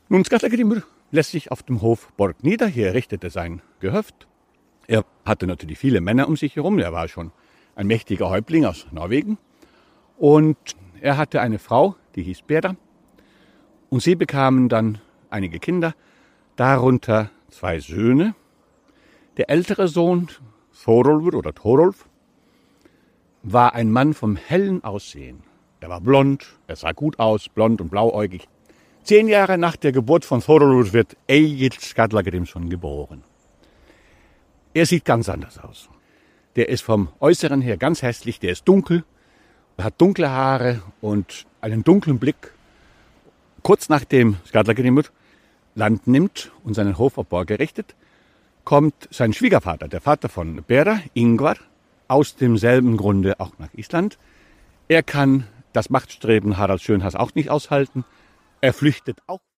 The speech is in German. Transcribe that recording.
Nun, Skallagrimur lässt sich auf dem Hof Borg nieder. Hier errichtete sein Gehöft. Er hatte natürlich viele Männer um sich herum. Er war schon ein mächtiger Häuptling aus Norwegen. Und er hatte eine Frau, die hieß Bera. Und sie bekamen dann einige Kinder, darunter 2 Söhne. Der ältere Sohn, Thorolfur oder Thorolf, war ein Mann vom hellen Aussehen. Er war blond, er sah gut aus, blond und blauäugig. 10 Jahre nach der Geburt von Thorolfur wird Egill Skallagrimsson geboren. Er sieht ganz anders aus. Der ist vom Äußeren her ganz hässlich, der ist dunkel, hat dunkle Haare und einen dunklen Blick. Kurz nachdem Skallagrimur Land nimmt und seinen Hof auf Borg errichtet, kommt sein Schwiegervater, der Vater von Bera, Ingvar, aus demselben Grunde auch nach Island. Er kann das Machtstreben Haralds Schönhaas auch nicht aushalten. Er flüchtet auch